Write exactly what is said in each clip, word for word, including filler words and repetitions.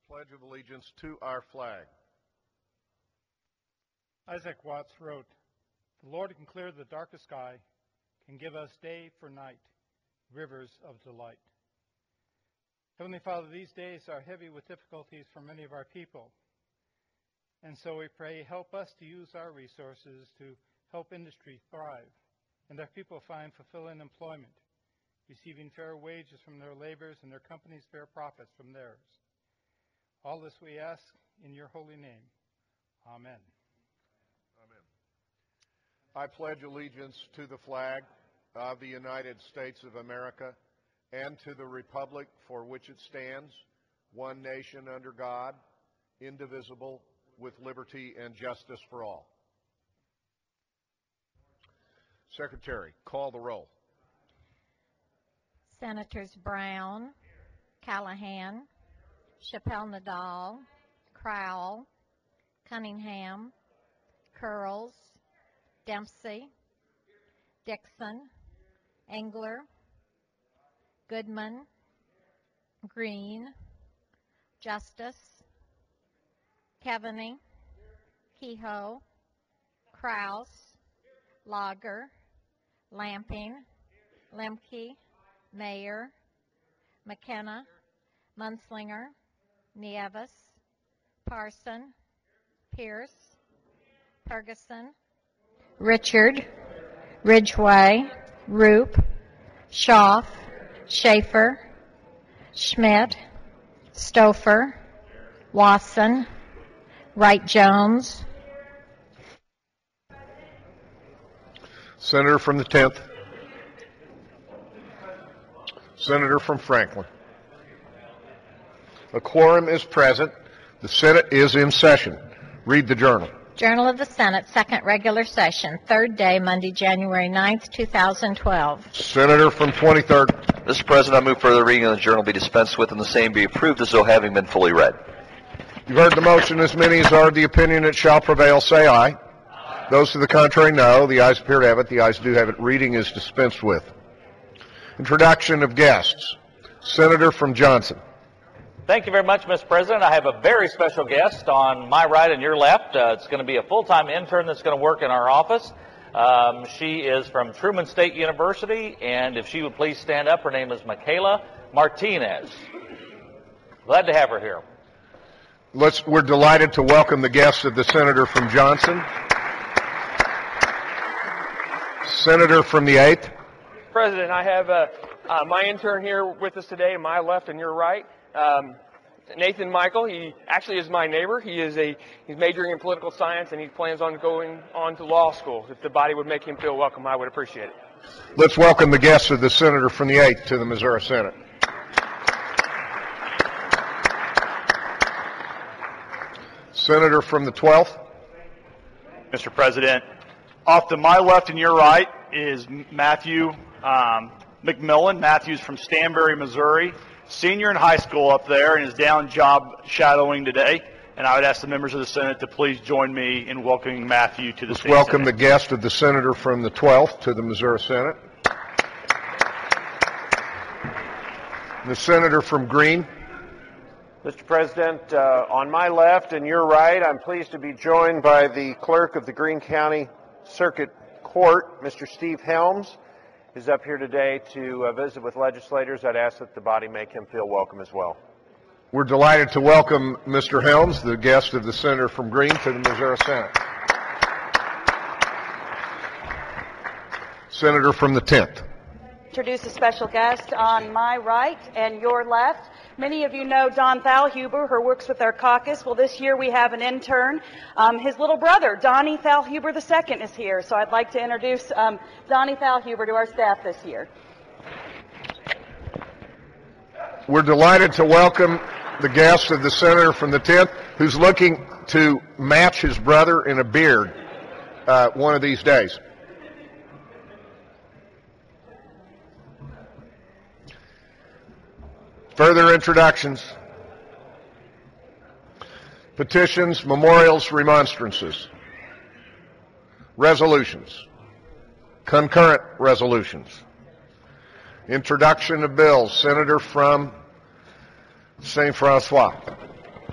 Pledge of Allegiance to our flag. Isaac Watts wrote, "The Lord can clear the darkest sky, can give us day for night, rivers of delight." Heavenly Father, these days are heavy with difficulties for many of our people. And so we pray, help us to use our resources to help industry thrive and our people find fulfilling employment, receiving fair wages from their labors and their companies fair profits from theirs. All this we ask in your holy name. Amen. Amen. I pledge allegiance to the flag of the United States of America and to the republic for which it stands, one nation under God, indivisible, with liberty and justice for all. Secretary, call the roll. Senators Brown, Callahan, Chappelle-Nadal, Crowell, Cunningham, Curls, Dempsey, Dixon, Engler, Goodman, Green, Justice, Keaveney, Kehoe, Kraus, Lager, Lamping, Lemke, Mayer, McKenna, Munslinger, Nieves, Parson, Pierce, Ferguson, Richard, Ridgway, Roop, Schaaf, Schaefer, Schmidt, Stouffer, Wasson, Wright-Jones. Senator from the tenth. Senator from Franklin. A quorum is present. The Senate is in session. Read the journal. Journal of the Senate, second regular session, third day, Monday, January ninth, two thousand twelve. Senator from twenty-third. Mister President, I move further reading of the journal be dispensed with and the same be approved as though having been fully read. You've heard the motion. As many as are of the opinion it shall prevail, say aye. Aye. Those to the contrary, no. The ayes appear to have it. The ayes do have it. Reading is dispensed with. Introduction of guests. Senator from Johnson. Thank you very much, Mister President. I have a very special guest on my right and your left. Uh, it's going to be a full-time intern that's going to work in our office. Um, she is from Truman State University, and if she would please stand up, her name is Michaela Martinez. Glad to have her here. Let's, we're delighted to welcome the guests of the Senator from Johnson. Senator from the eighth. President, I have uh, uh, my intern here with us today, my left and your right. Um, Nathan Michael, he actually is my neighbor. He is a he's majoring in political science, and he plans on going on to law school. If the body would make him feel welcome, I would appreciate it. Let's welcome the guests of the Senator from the eighth to the Missouri Senate. Senator from the twelfth. Mister President, off to my left and your right is Matthew um, McMillan. Matthew's from Stanberry, Missouri. Senior in high school up there and is down job shadowing today. And I would ask the members of the Senate to please join me in welcoming Matthew to the Let's state welcome Senate. the guest of the Senator from the twelfth to the Missouri Senate. The Senator from Greene. Mister President, uh, on my left and your right, I'm pleased to be joined by the Clerk of the Greene County Circuit Court, Mister Steve Helms. Is up here today to uh, visit with legislators. I'd ask that the body make him feel welcome as well. We're delighted to welcome Mister Helms, the guest of the Senator from Greene, to the Missouri Senate. Senator from the tenth. Introduce a special guest on my right and your left. Many of you know Don Thalhuber, who works with our caucus. Well, this year we have an intern. Um, his little brother, Donnie Thalhuber the second, is here. So I'd like to introduce um, Donnie Thalhuber to our staff this year. We're delighted to welcome the guest of the Senator from the tenth, who's looking to match his brother in a beard uh, one of these days. Further introductions. Petitions, memorials, remonstrances. Resolutions. Concurrent resolutions. Introduction of bills. Senator from Saint Francois.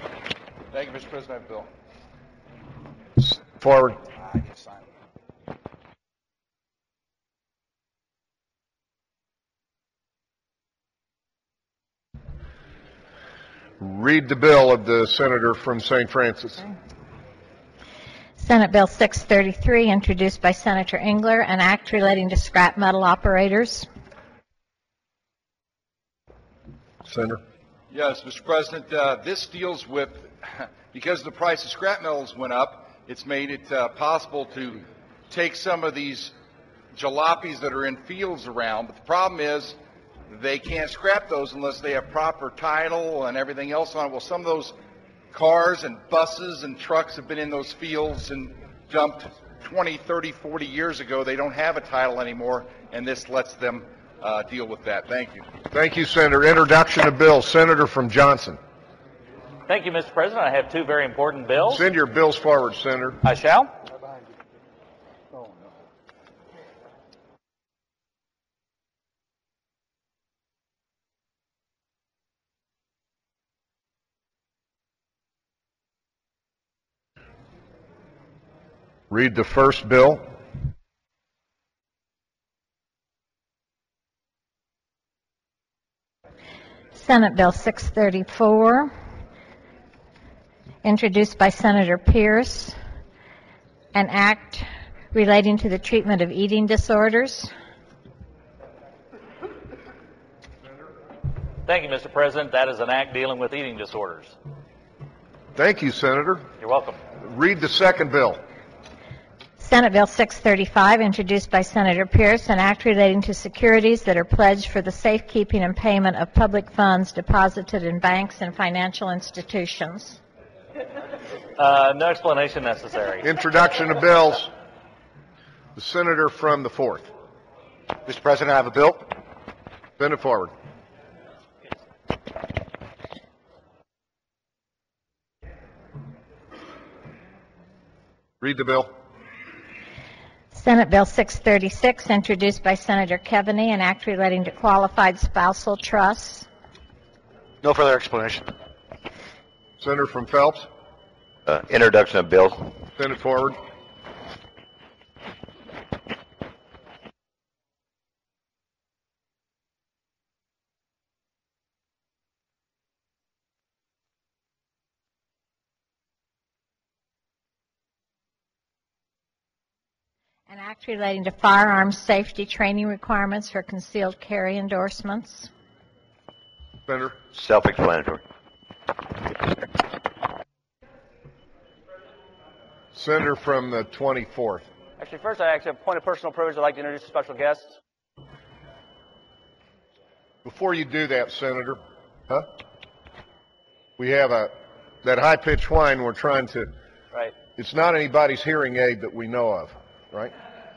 Thank you, Mister President. I have a bill. Forward. I get signed. Read the bill of the senator from Saint Francis. Senate Bill six thirty-three, introduced by Senator Engler, an act relating to scrap metal operators. Senator. Yes, Mister President, uh, this deals with, because the price of scrap metals went up, it's made it uh, possible to take some of these jalopies that are in fields around, but the problem is they can't scrap those unless they have proper title and everything else on it. Well, some of those cars and buses and trucks have been in those fields and dumped twenty, thirty, forty years ago. They don't have a title anymore, and this lets them uh, deal with that. Thank you. Thank you, Senator. Introduction of bill. Senator from Johnson. Thank you, Mister President. I have two very important bills. Send your bills forward, Senator. I shall. Read the first bill. Senate Bill six thirty-four, introduced by Senator Pierce, an act relating to the treatment of eating disorders. Thank you, Mister President. That is an act dealing with eating disorders. Thank you, Senator. You're welcome. Read the second bill. Senate Bill six thirty-five, introduced by Senator Pierce, an act relating to securities that are pledged for the safekeeping and payment of public funds deposited in banks and financial institutions. Uh, no explanation necessary. Introduction of bills. The senator from the fourth. Mister President, I have a bill. Send it forward. Read the bill. Senate Bill six thirty-six, introduced by Senator Keaveney, an act relating to qualified spousal trusts. No further explanation. Senator from Phelps. Uh, introduction of bill. Send it forward. An act relating to firearms safety training requirements for concealed carry endorsements. Senator. Self-explanatory. Senator from the twenty-fourth. Actually, first, I actually have a point of personal privilege. I'd like to introduce a special guest. Before you do that, Senator, huh? We have a that high-pitched whine we're trying to. Right. It's not anybody's hearing aid that we know of, right?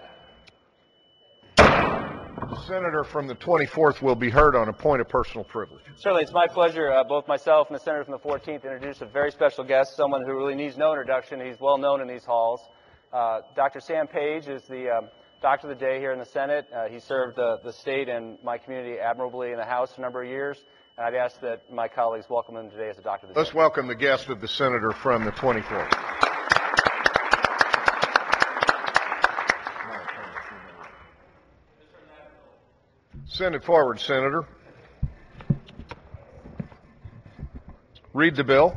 The senator from the twenty-fourth will be heard on a point of personal privilege. Certainly, it's my pleasure, uh, both myself and the senator from the fourteenth, to introduce a very special guest, someone who really needs no introduction. He's well known in these halls. Uh, Doctor Sam Page is the um, doctor of the day here in the Senate. Uh, he served uh, the state and my community admirably in the House for a number of years, and I'd ask that my colleagues welcome him today as a doctor of the Let's day. Let's welcome the guest of the senator from the twenty-fourth. Send it forward, Senator. Read the bill.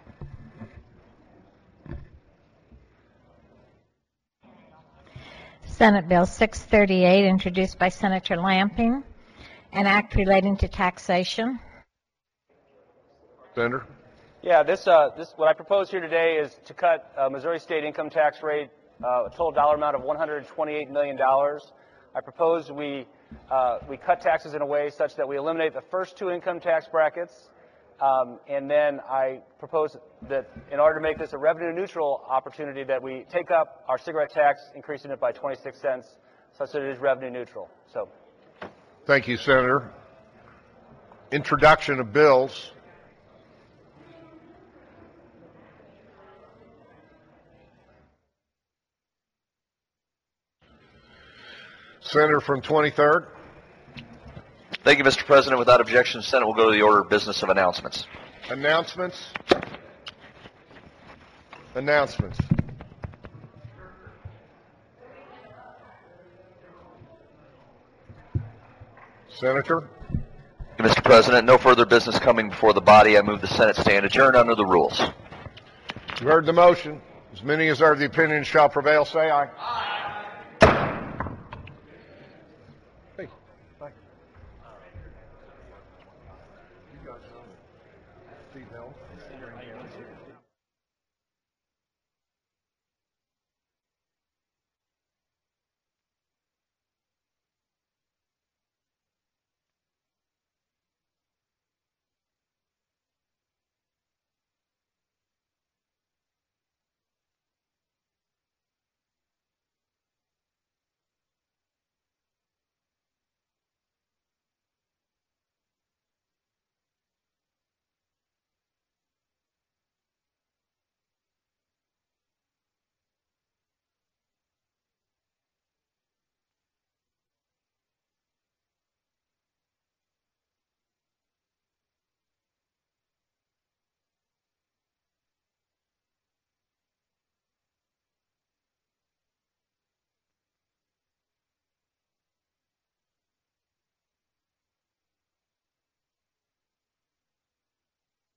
Senate Bill six thirty-eight, introduced by Senator Lamping, an act relating to taxation. Senator. Yeah, this, uh, this, what I propose here today is to cut uh, Missouri state income tax rate, uh, a total dollar amount of one hundred twenty-eight million dollars. I propose we, uh, we cut taxes in a way such that we eliminate the first two income tax brackets, um, and then I propose that in order to make this a revenue neutral opportunity, that we take up our cigarette tax, increasing it by twenty-six cents, such that it is revenue neutral. So, thank you, Senator. Introduction of bills. Senator from twenty-third. Thank you, Mister President. Without objection, the Senate will go to the order of business of announcements. Announcements. Announcements. Senator? Mister President, no further business coming before the body. I move the Senate stand adjourned under the rules. You heard the motion. As many as are of the opinion shall prevail, say aye. Aye. Hey, thank you. You guys know Steve Helms?